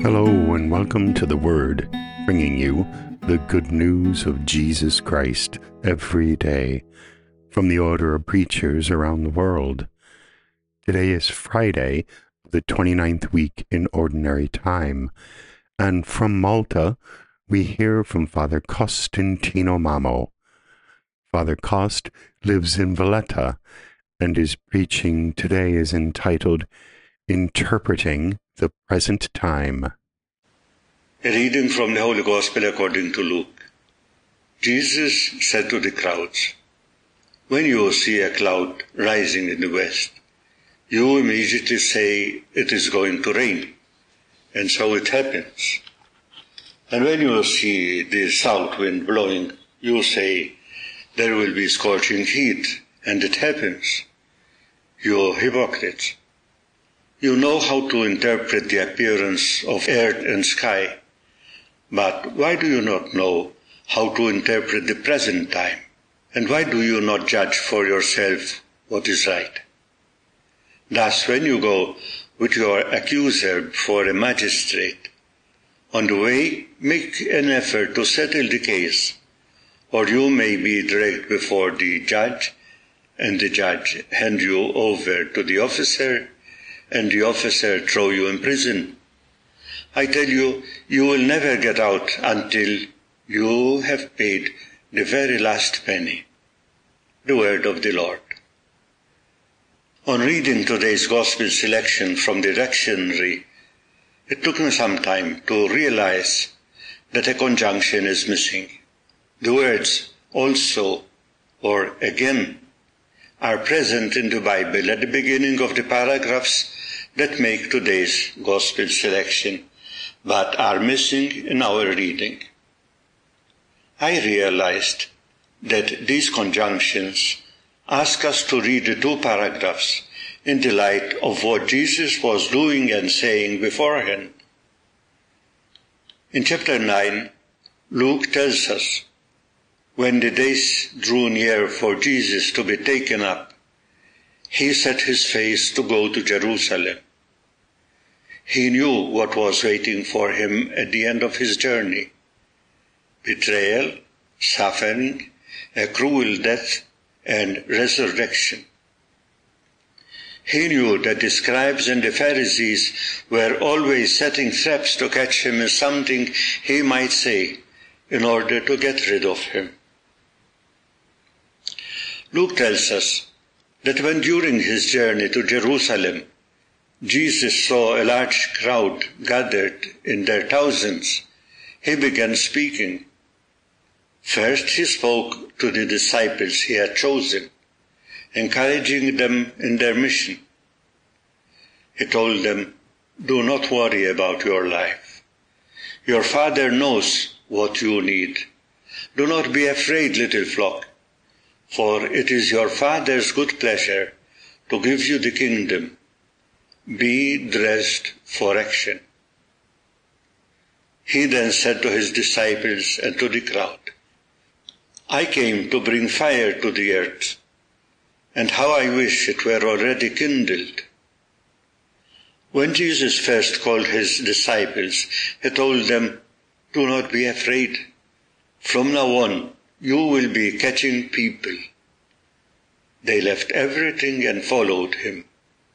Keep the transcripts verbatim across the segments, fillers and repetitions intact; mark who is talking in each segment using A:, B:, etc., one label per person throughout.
A: Hello and welcome to The Word, bringing you the good news of Jesus Christ every day from the order of preachers around the world. Today is Friday, the twenty-ninth week in Ordinary Time, and from Malta we hear from Father Costantino Mamo. Father Cost lives in Valletta, and his preaching today is entitled Interpreting the Present Time.
B: A reading from the Holy Gospel according to Luke. Jesus said to the crowds, "When you see a cloud rising in the west, you immediately say it is going to rain, and so it happens. And when you see the south wind blowing, you say, there will be scorching heat, and it happens. You hypocrites! You know how to interpret the appearance of earth and sky, but why do you not know how to interpret the present time? And why do you not judge for yourself what is right? Thus, when you go with your accuser before a magistrate, on the way make an effort to settle the case, or you may be dragged before the judge, and the judge hand you over to the officer, and the officer throw you in prison. I tell you, you will never get out until you have paid the very last penny." The word of the Lord. On reading today's Gospel selection from the lectionary, it took me some time to realize that a conjunction is missing. The words "also" or "again" are present in the Bible at the beginning of the paragraphs that make today's Gospel selection, but are missing in our reading. I realized that these conjunctions ask us to read the two paragraphs in the light of what Jesus was doing and saying beforehand. In chapter nine, Luke tells us, when the days drew near for Jesus to be taken up, he set his face to go to Jerusalem. He knew what was waiting for him at the end of his journey: betrayal, suffering, a cruel death, and resurrection. He knew that the scribes and the Pharisees were always setting traps to catch him in something he might say in order to get rid of him. Luke tells us that when during his journey to Jerusalem, Jesus saw a large crowd gathered in their thousands, he began speaking. First he spoke to the disciples he had chosen, encouraging them in their mission. He told them, "Do not worry about your life. Your Father knows what you need. Do not be afraid, little flock, for it is your Father's good pleasure to give you the kingdom. Be dressed for action." He then said to his disciples and to the crowd, "I came to bring fire to the earth, and how I wish it were already kindled." When Jesus first called his disciples, he told them, "Do not be afraid. From now on, you will be catching people." They left everything and followed him.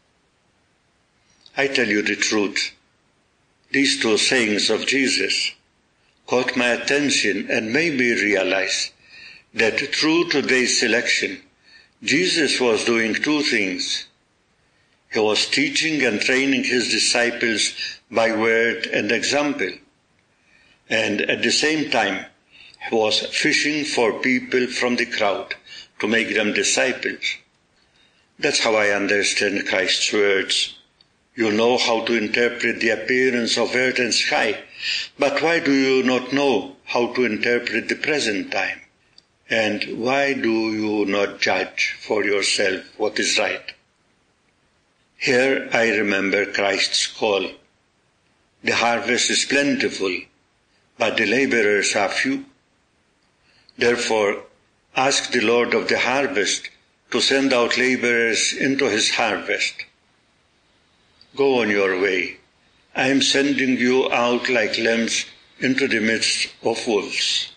B: I tell you the truth, these two sayings of Jesus caught my attention and made me realize that through today's selection, Jesus was doing two things. He was teaching and training his disciples by word and example, and at the same time, he was fishing for people from the crowd to make them disciples. That's how I understand Christ's words. You know how to interpret the appearance of earth and sky, but why do you not know how to interpret the present time? And why do you not judge for yourself what is right? Here I remember Christ's call. The harvest is plentiful, but the laborers are few. Therefore, ask the Lord of the harvest to send out laborers into his harvest. Go on your way. I am sending you out like lambs into the midst of wolves.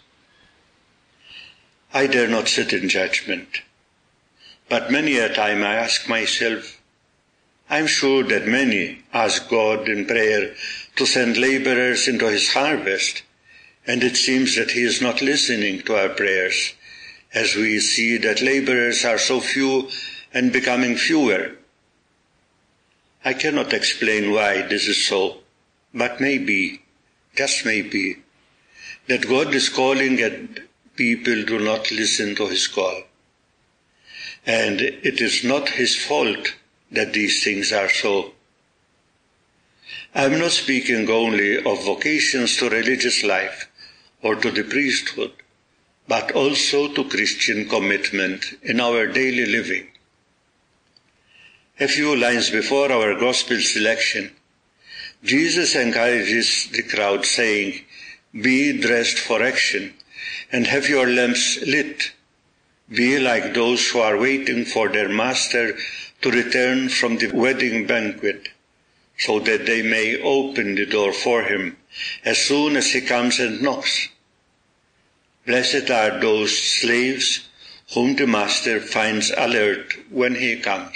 B: I dare not sit in judgment, but many a time I ask myself, I am sure that many ask God in prayer to send laborers into his harvest, and it seems that he is not listening to our prayers, as we see that laborers are so few and becoming fewer. I cannot explain why this is so, but maybe, just maybe, that God is calling and people do not listen to his call. And it is not his fault that these things are so. I am not speaking only of vocations to religious life or to the priesthood, but also to Christian commitment in our daily living. A few lines before our gospel selection, Jesus encourages the crowd saying, "Be dressed for action and have your lamps lit. Be like those who are waiting for their master to return from the wedding banquet, so that they may open the door for him as soon as he comes and knocks. Blessed are those slaves whom the master finds alert when he comes."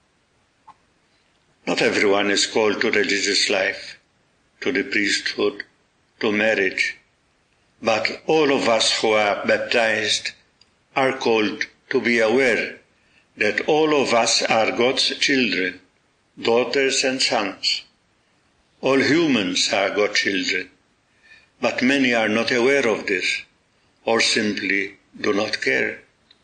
B: Not everyone is called to religious life, to the priesthood, to marriage, but all of us who are baptized are called to be aware that all of us are God's children, daughters and sons. All humans are God's children, but many are not aware of this, or simply do not care.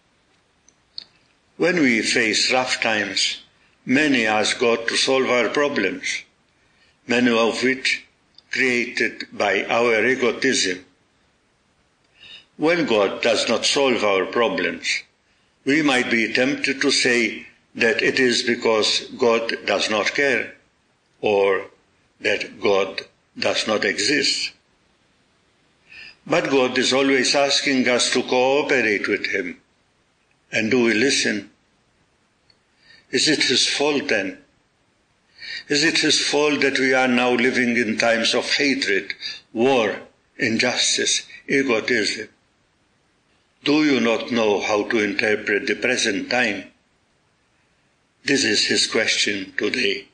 B: When we face rough times, many ask God to solve our problems, many of which created by our egotism. When God does not solve our problems, we might be tempted to say that it is because God does not care, or that God does not exist. But God is always asking us to cooperate with him. And do we listen? Is it his fault then? Is it his fault that we are now living in times of hatred, war, injustice, egotism? Do you not know how to interpret the present time? This is his question today.